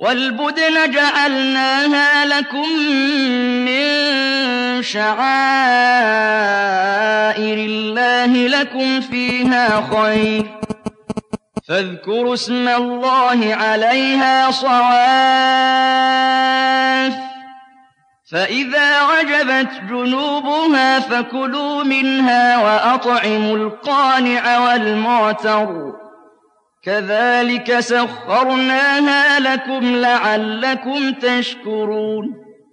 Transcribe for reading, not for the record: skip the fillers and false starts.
وَالْبُدْنَ جَعَلْنَاهَا لَكُم مِّن شَعَائِرِ اللَّهِ لَكُمْ فِيهَا خَيْرٌ ۖ فاذكروا اسم الله عليها صواف فإذا وجبت جنوبها فكلوا منها وأطعموا القانع والمعتر كذلك سخرناها لكم لعلكم تشكرون